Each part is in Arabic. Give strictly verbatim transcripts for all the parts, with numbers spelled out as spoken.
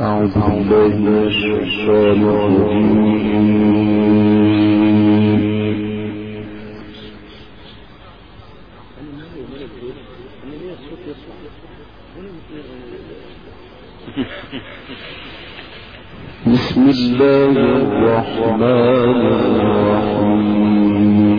أعوذ بالله من الشيطان الرجيم. بسم الله الرحمن الرحيم.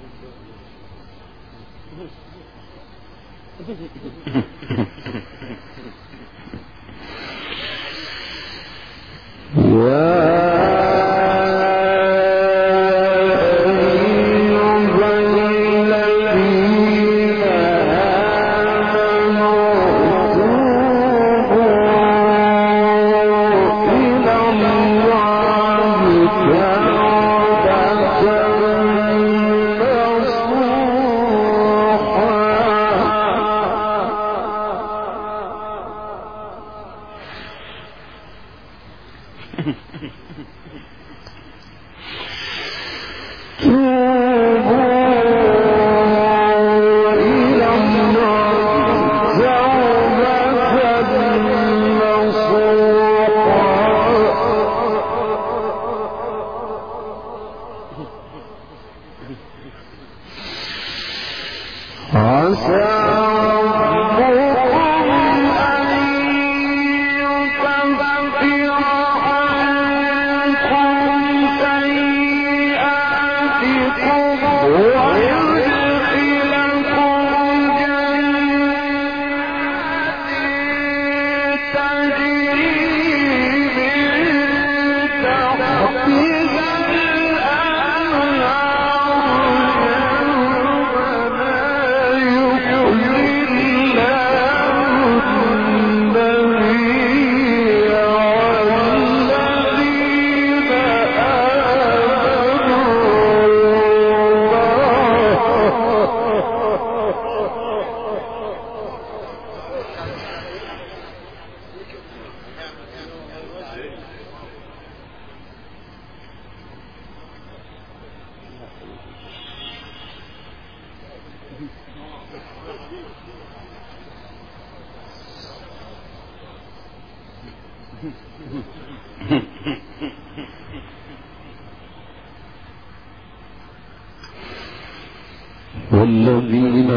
والذين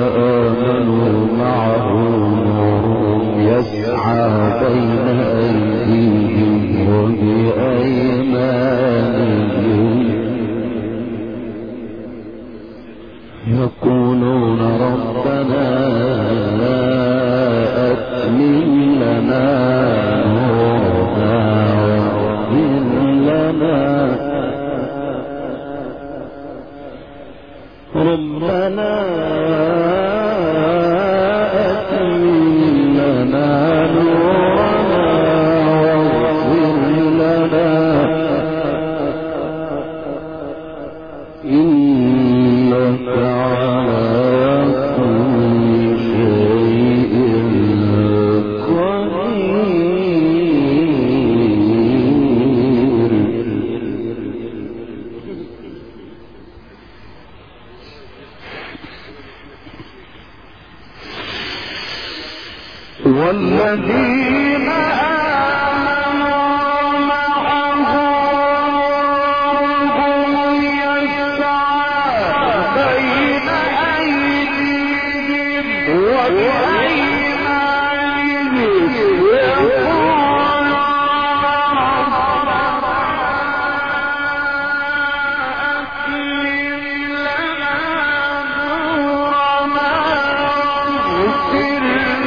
آمنوا معه نورهم يسعى بين أيديهم وبأيمانهم يقولون ربنا أتمم لنا نورنا واغفر لنا ربنا أتمم لنا نورنا واغفر لنا إنك على كل شيء قدير. والذين آمنوا معه هم يسعى بين أيديهم وبأيمانهم يقولون ربنا أتمم لنا نورنا واغفر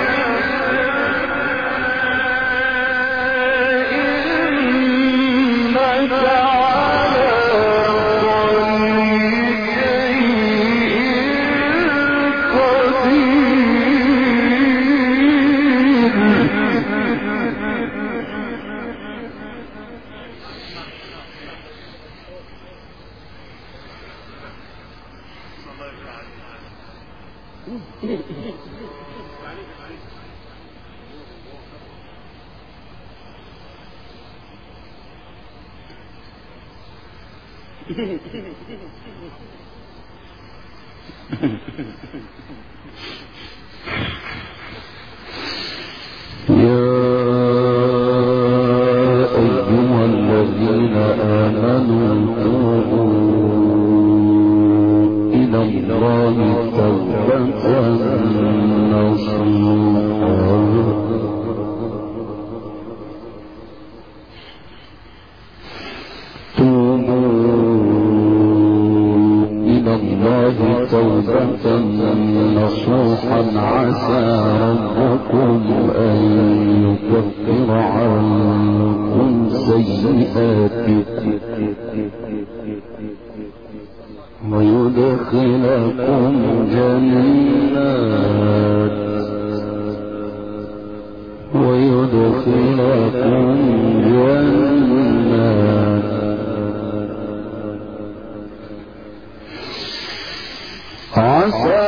يا أيها الذين آمنوا توبوا إلى الله توبة نصوحا توبوا إلى الله الله توبة نصوحا عسى ربكم أن يكفر عنكم سيئاتكم ويدخلكم جنات ويدخلكم جنات عسى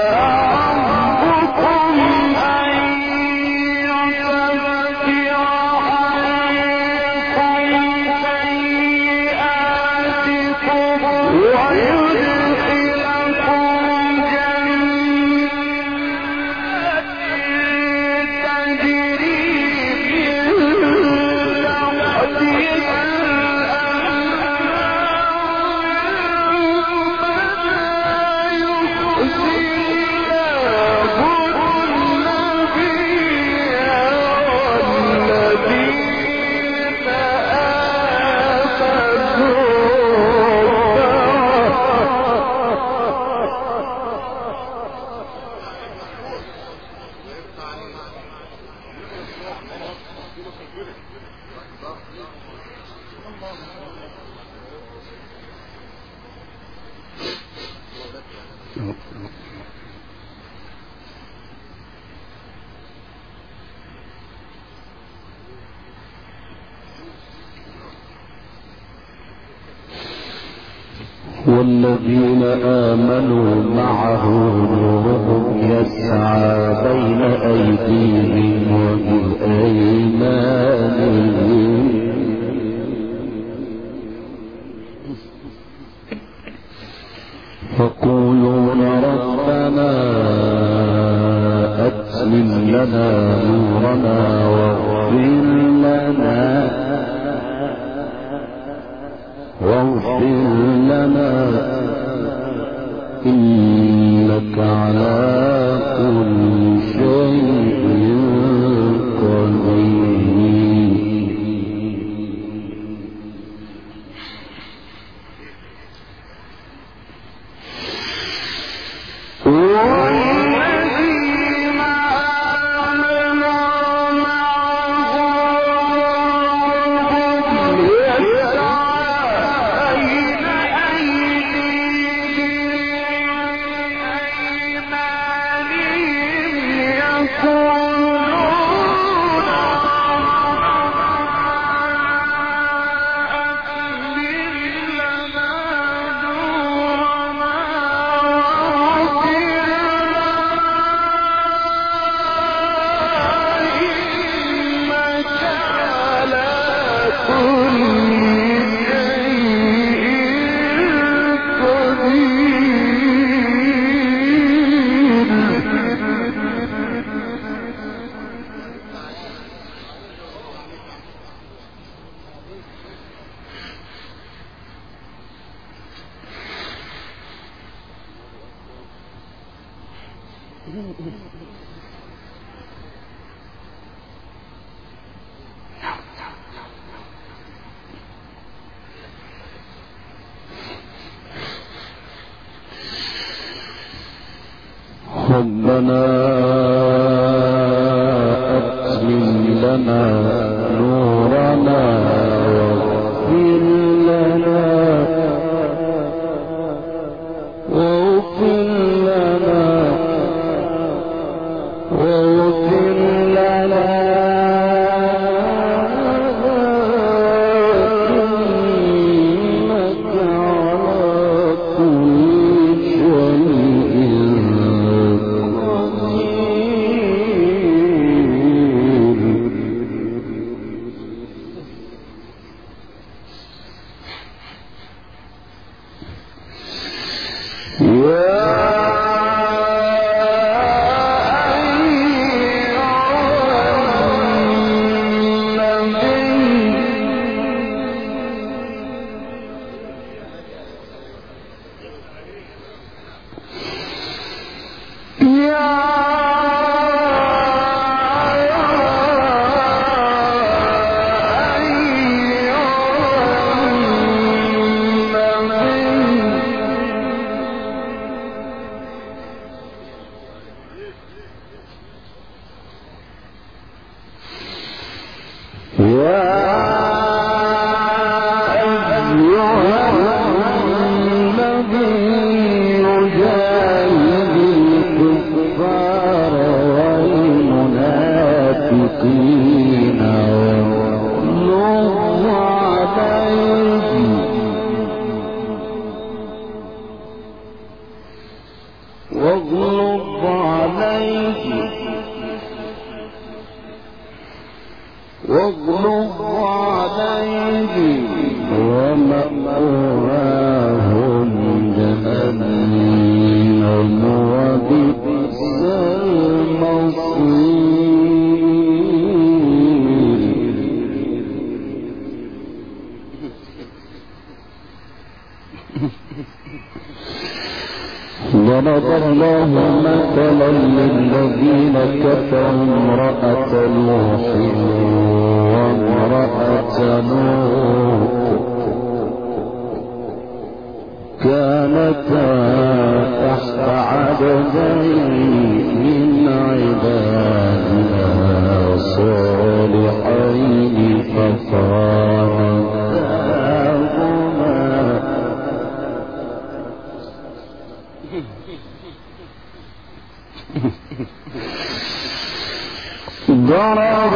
والذين آمنوا معه نورهم يسعى بين أيديهم وبأيمانهم يقولون ربنا أتمم لنا نورنا واغفر لنا واغفر لنا إنك على كل شيء قدير. ربنا أتمم لنا نورنا واغفر لنا واغفر لنا واغفر لنا إنك على كل شيء قدير. ضرب الله مثلا للذين كفروا امرأة نوح وامرأة لوط كانتا تحت عبدين من عبادنا صالحين فخانتاهما ضرب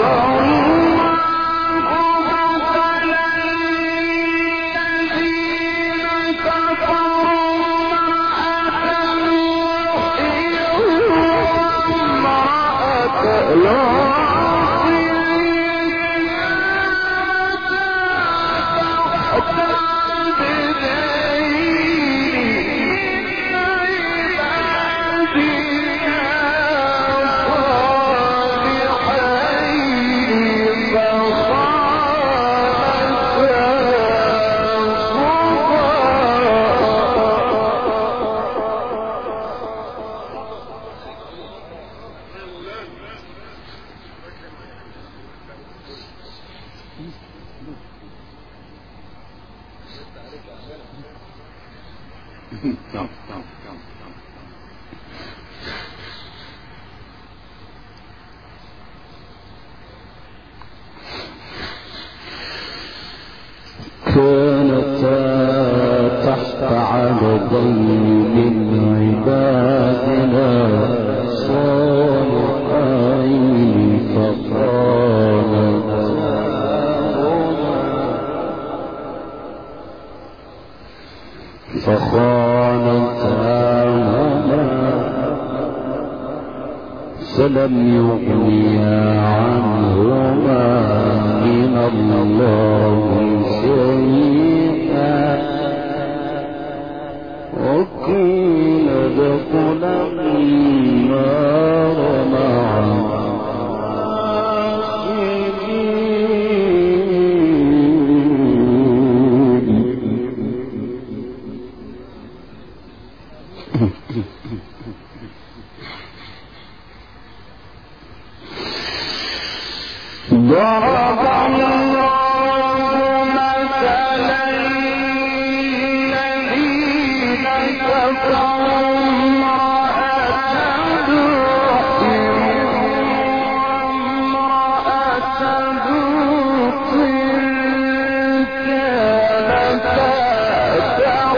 كانتا تحت عبدين من عبادنا صالحين فخانتاهما فلم يغنيا عنهما من الله شيئا وقيل ادخلا النار مع ضرب الله مثلا الذين كفروا امرأة نوح وامرأة لوط كانتا تحت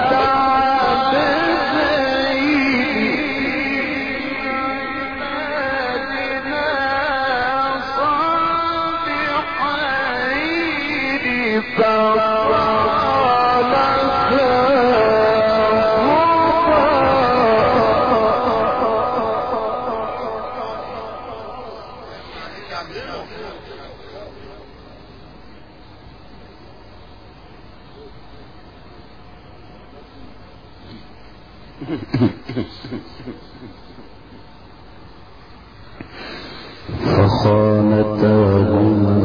فخانتاهما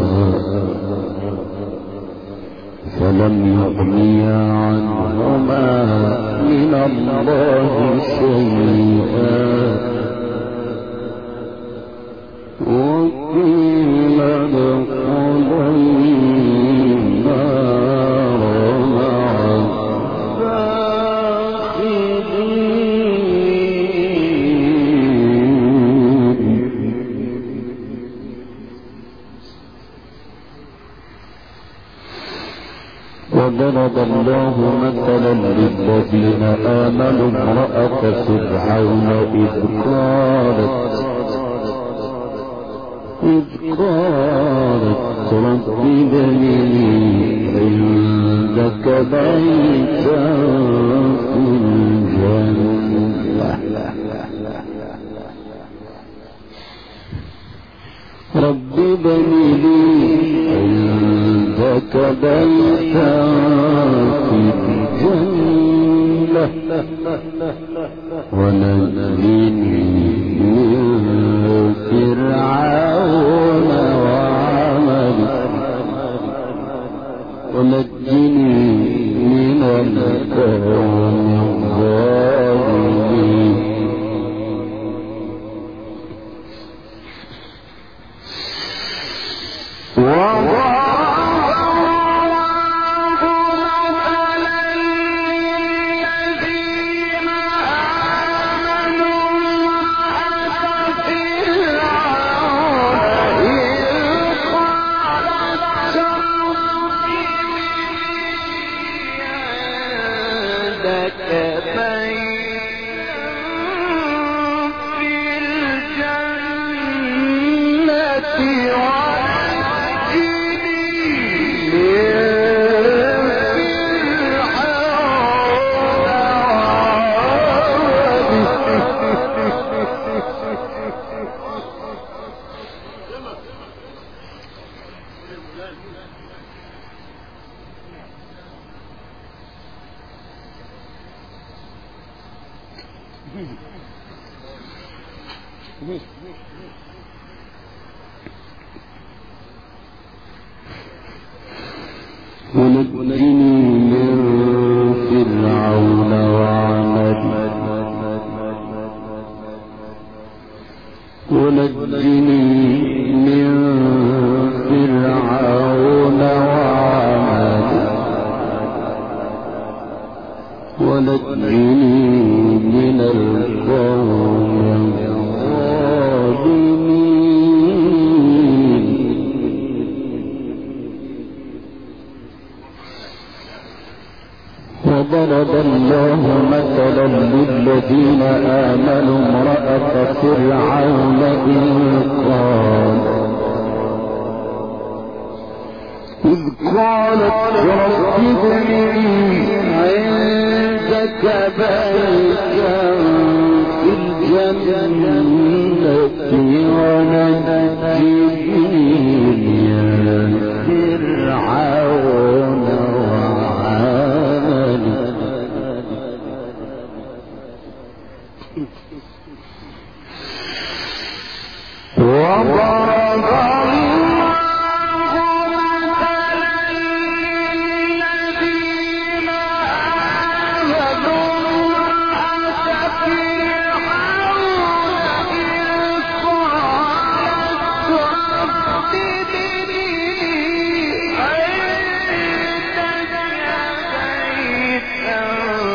فلم يغنيا عنهما من الله شيئا وقيل ادخلا النار مع الداخلين وضرب الله مثلا للذين آمنوا امرأة فرعون إذ قالت إذ قالت رب ابن لي عندك بيتا في الجنة رب ابن لي عندك بيتا في الجنة ونجني من فرعون وعمله ونجني من القوم الظالمين ونجني من فرعون وعمله ونجني من فرعون وعمله ونجني من القوم الظالمين وضرب الله مثلا للذين آمنوا امرأة فرعون إذ قال إذ قالت رب ابن لي عندك بيتا في الجنة ونجني من فرعون وضرب الله مثلا للذين آمنوا امرأة فرعون إذ قالت رب ابن لي عندك بيتا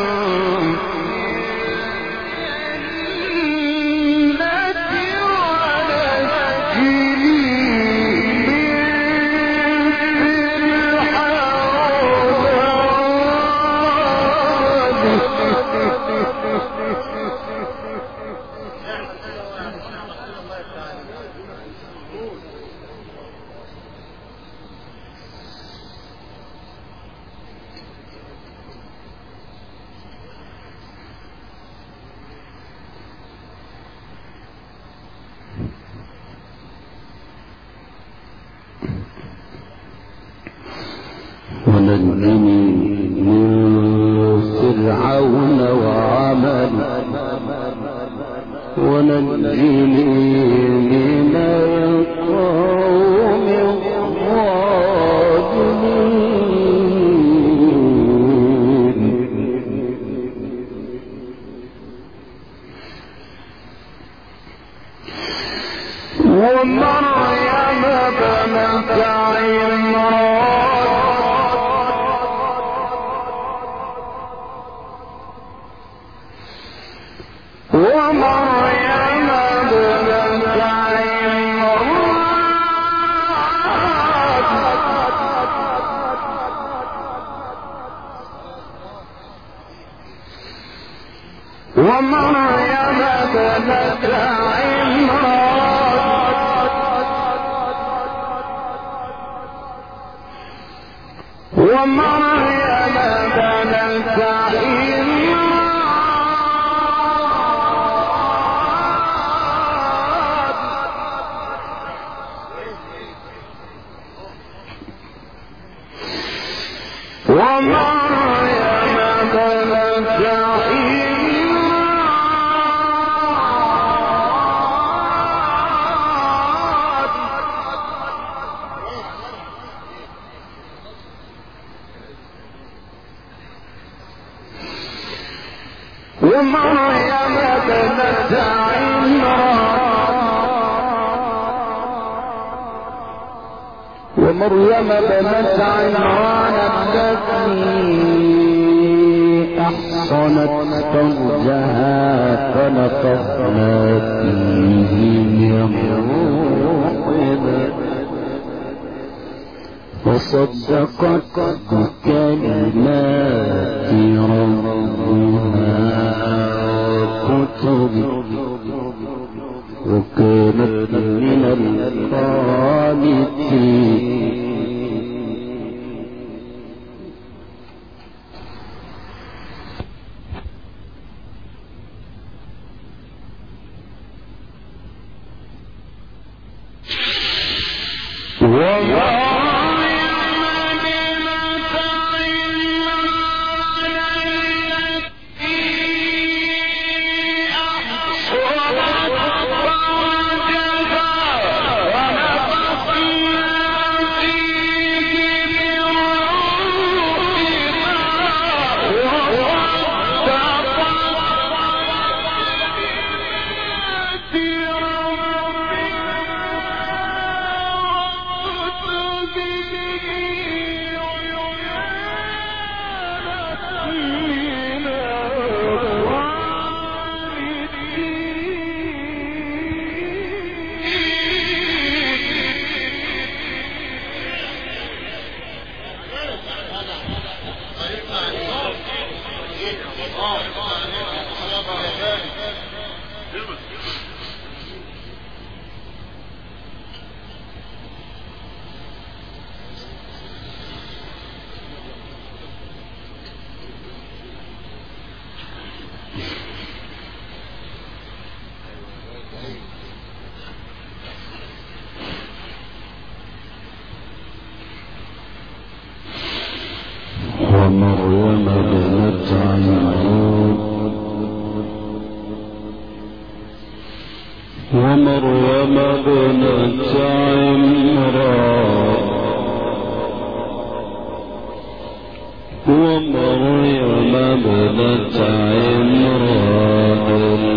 ونجني من فرعون وعمله ونجني من القوم الظالمين ومريم ابنة ومريم بنت عمران ومريم بنت عمران ومريم بنت ومريم بنت عمران ومريم بنت عمران التي أحصنت فرجها فنفخنا فيه من روحنا وصدقت بكلمات ربها وكتبه وكانت من القانتين ومريم بنت عمران ومريم بنت عمران ومريم بنت عمران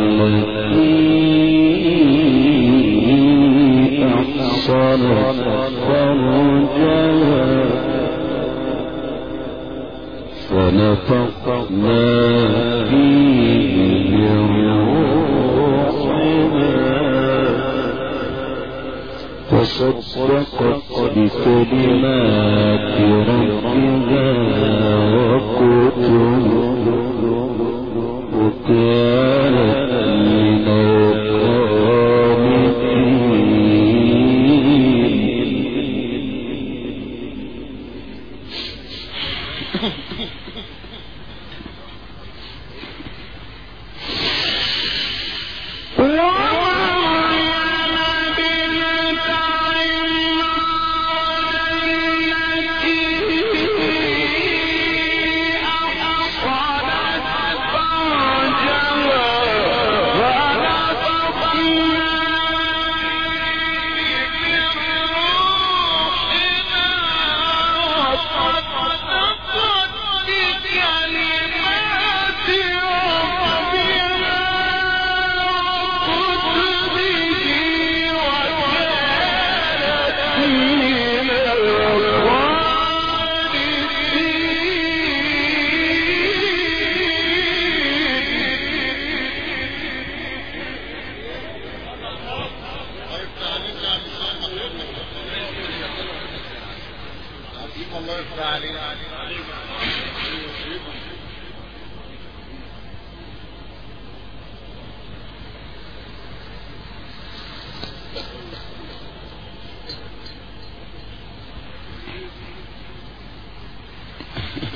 التي أحصنت فرجها فنفخنا فيه من روحنا وصدقت بكلمات ربها وكتبه وكانت من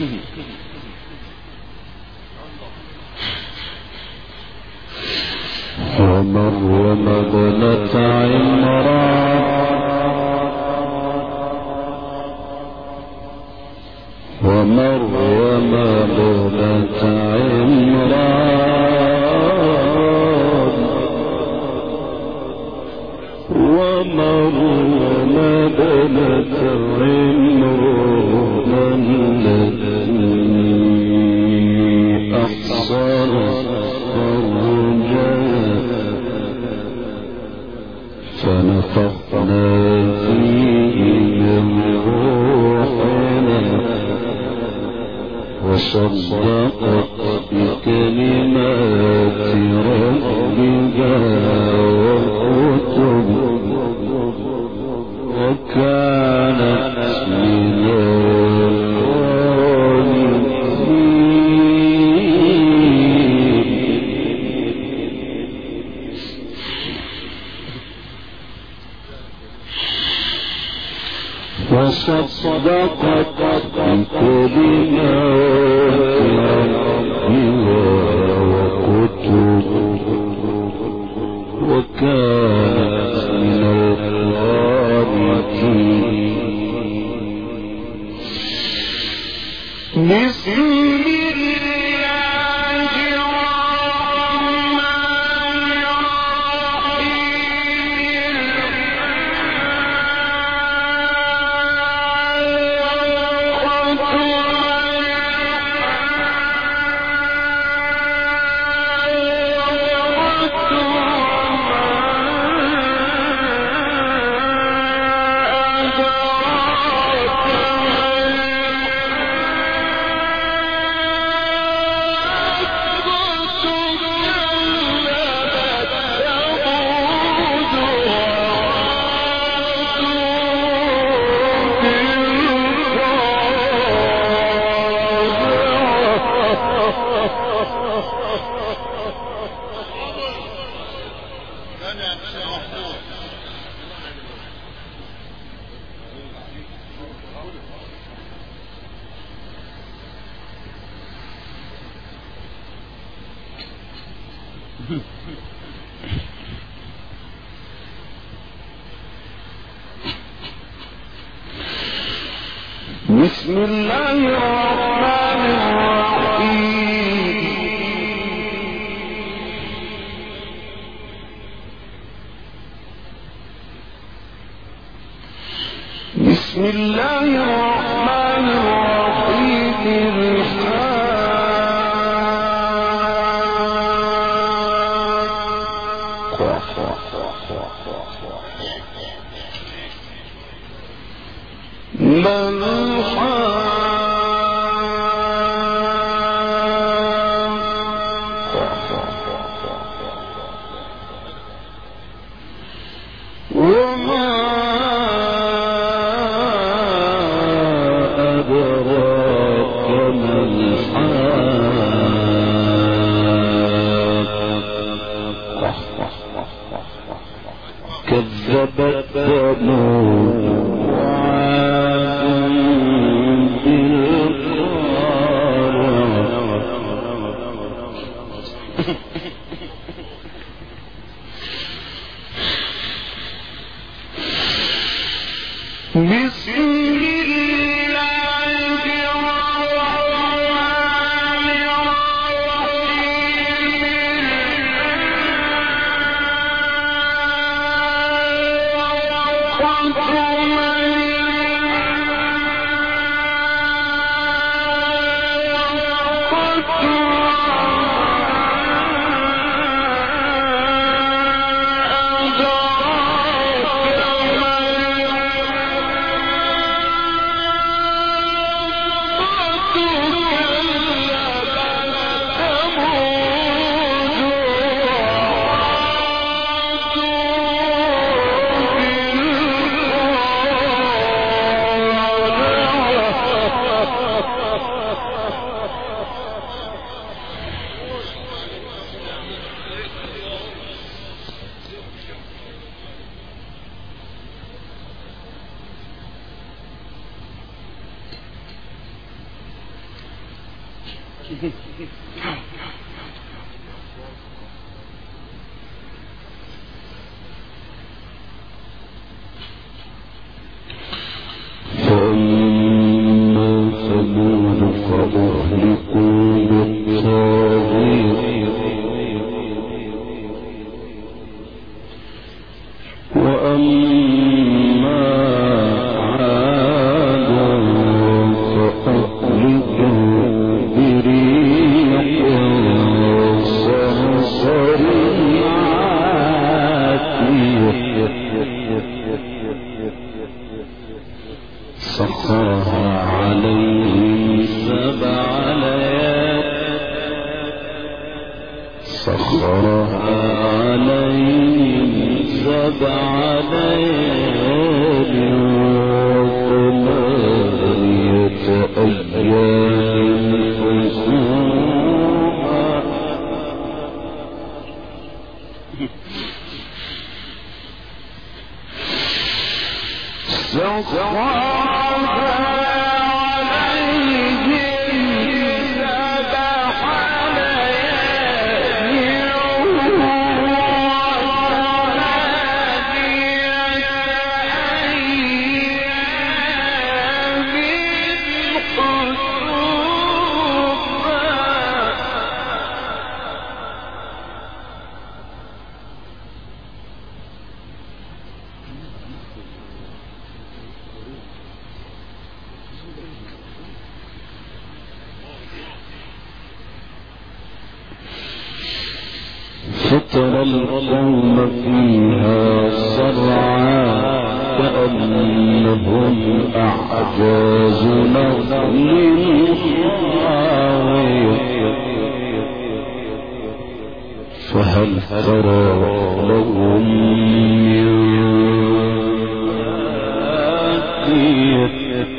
ومريم ابنة عمران ومريم ابنة عمران ومريم ابنة عمران التي أحصنت فنفخنا فيه من روحنا وصدقت بكلمات ربها وكتبه وكانت من وصدقت بكلمات ربها وكتبه وكانت من القانتين. بسم بسم الله الرحمن الرحيم. بسم الله الرحمن الرحيم. كذبت ثمود وعاد بالقارعة. بسم فترى القوم فيها صرعى كأنهم أعجاز نخل خاوية فهل ترى لهم من باقية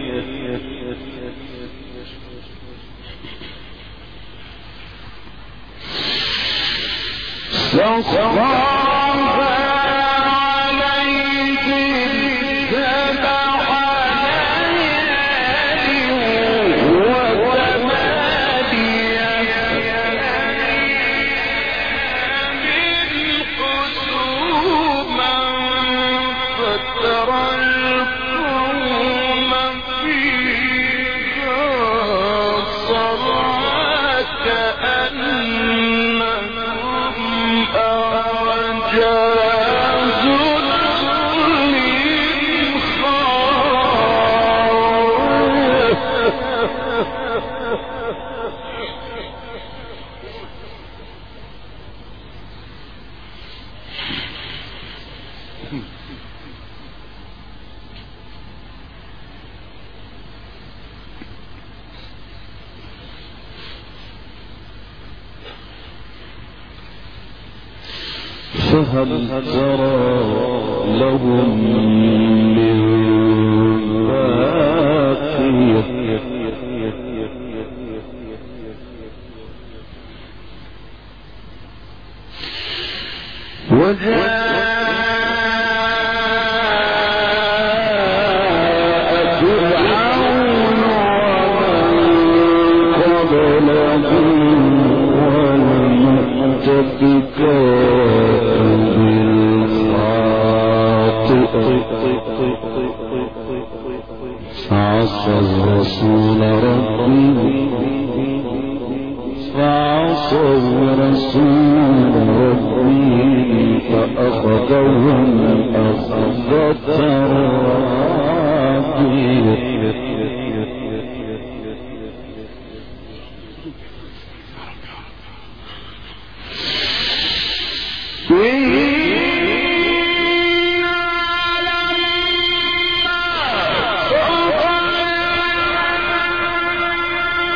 فهل ترى لهم من باقية وجاء فرعون ومن قبله والمؤتفكات فعصى الرسول ربي فعصوا رسول ربي فأخذهم أخذة رابية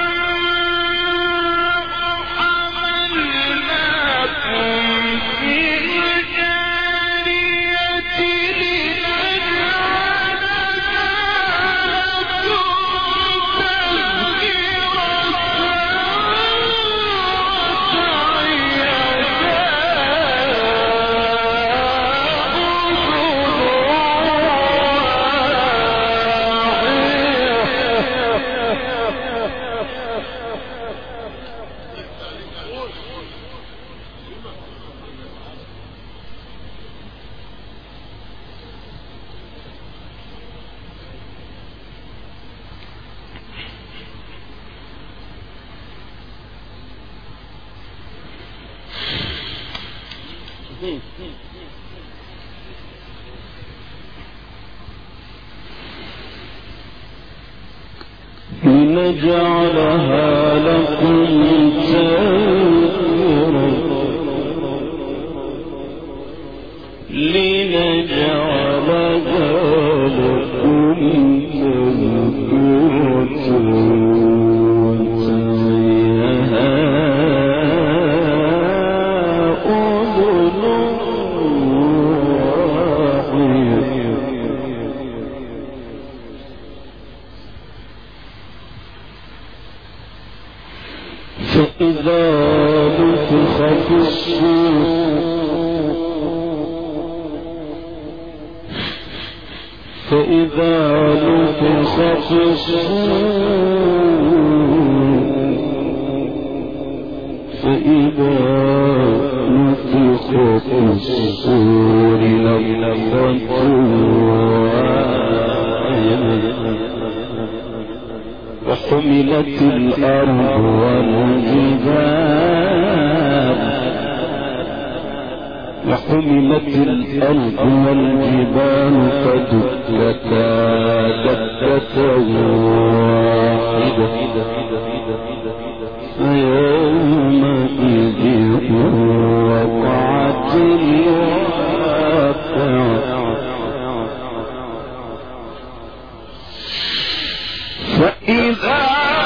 في لنجعلها لكم تذكرة لنجعلها لكم فإذا نفخ في الصور فإذا نفخ في الصور فإذا نفخ في الصور نفخة وحملت الأرض والجبال وحملت الأرض والجبال فدكتا دكة واحدة فيومئذ وقعت الواقعة فإذا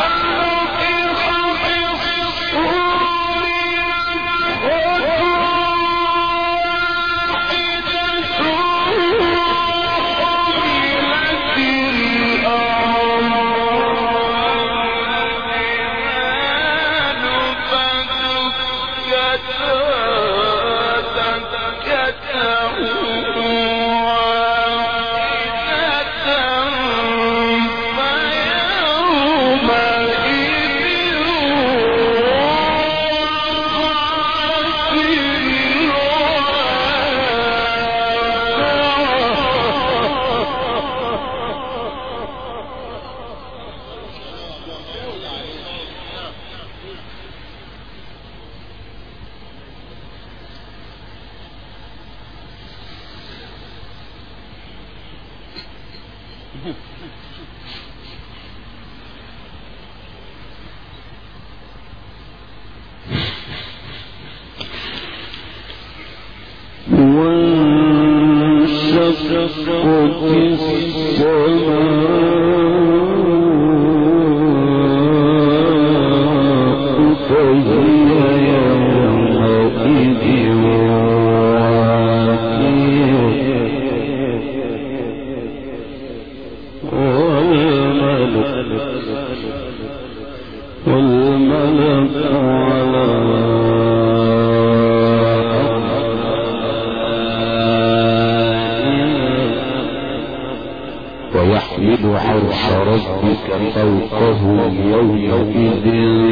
وانشقت السماء فهي يومئذ والملك على ويحمل عرش ربك فوقهم يومئذ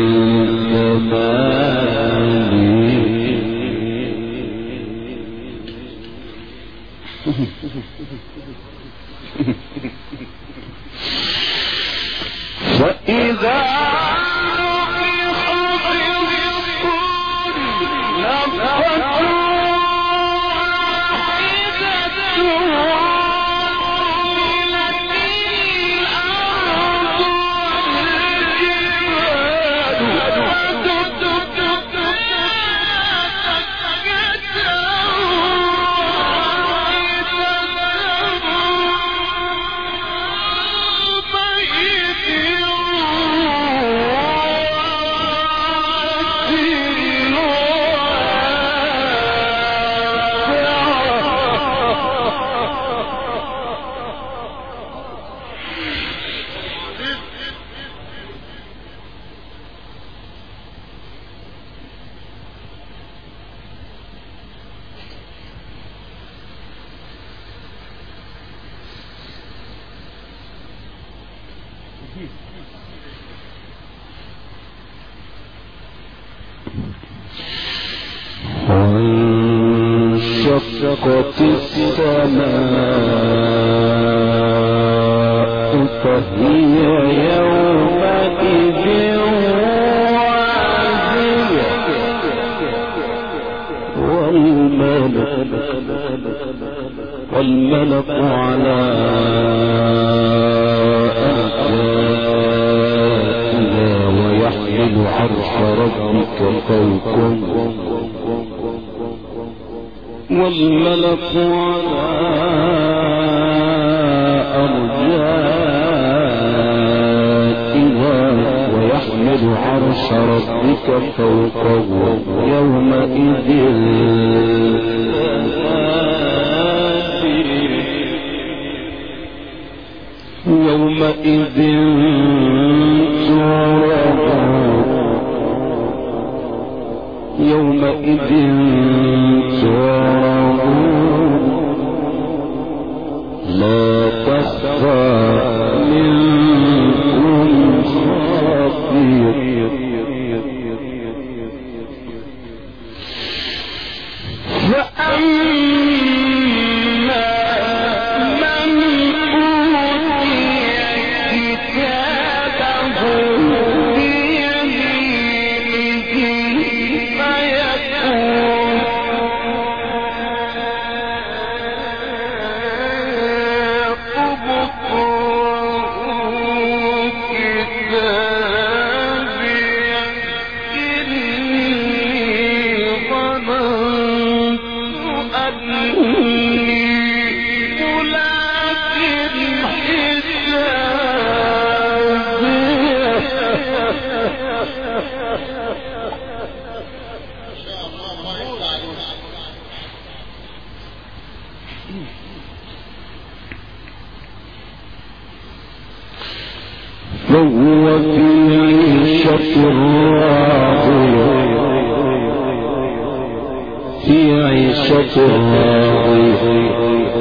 ثمانية فإذا وانشقت السماء فهي يومئذ واهية الملك والملك على أرجائها ويحمل عرش ربك فوقهم والملك على أرجائها ويحمل عرش ربك فوقهم يومئذ يومئذ يومئذ تعرضون لا تخفى منكم خافية فأما من أوتي كتابه فهو في عيشة راضية في عيشة راضية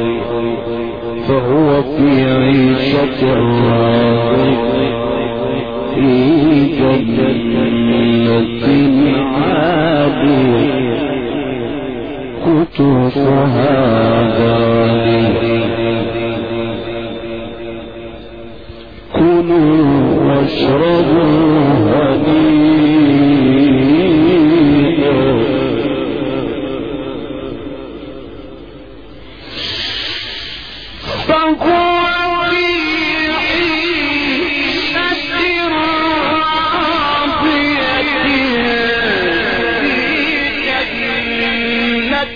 فهو في عيشة راضية في جنة عالية قطوفها دانية كلوا واشربوا هنيئا فهو في عيشة راضية في جنة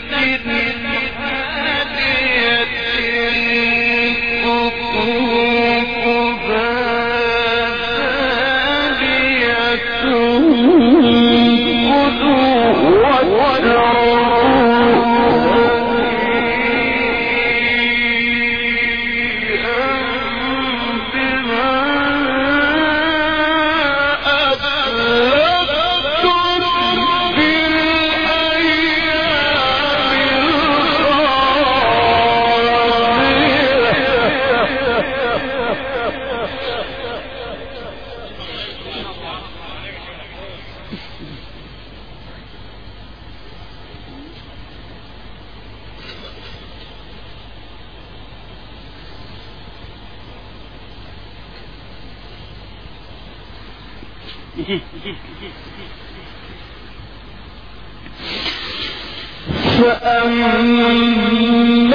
فأما من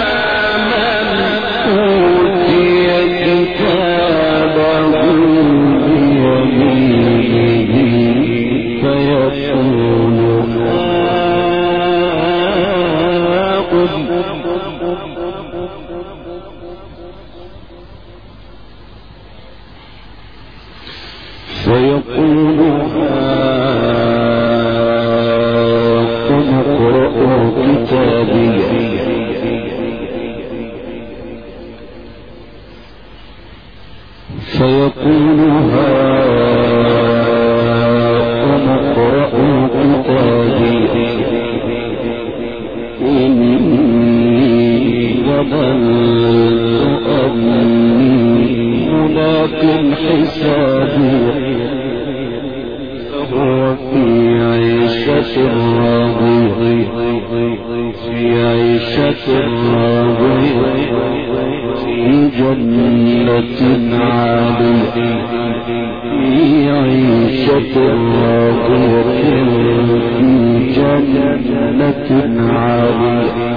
أوتي كتابه بيمينه فيقول فيقول هاكم اقرءوا كتابي فيقول هاكم اقرءوا كتابي إني ظننت أني ملاق حسابي فهو في عيشة راضية في عيشة راضية في جنة عالية في عيشة راضية في جنة عالية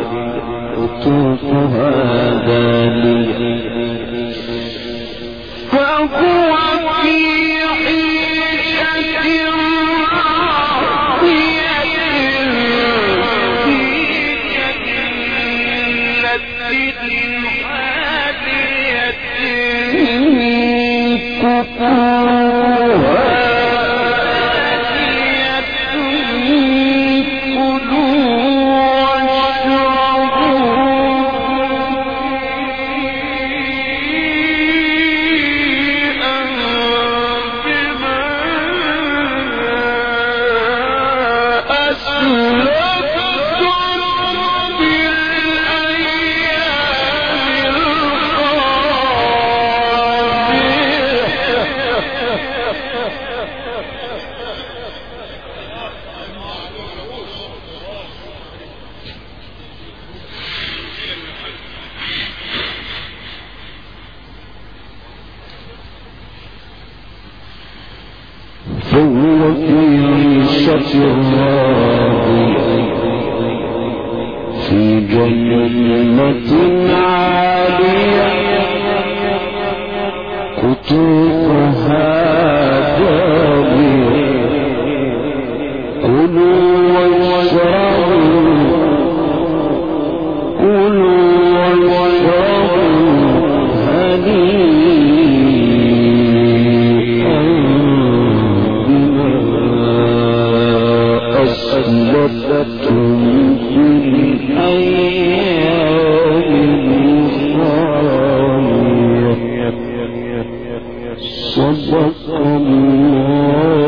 قطوفها دانية فهو في عيشة راضية في جنة عالية قطوفها فهو في عيشة راضية في جنة عالية قطوفها دانية كلوا واشربوا كلوا واشربوا هنيئا أسلفتم في الأيام الخالية صدق الله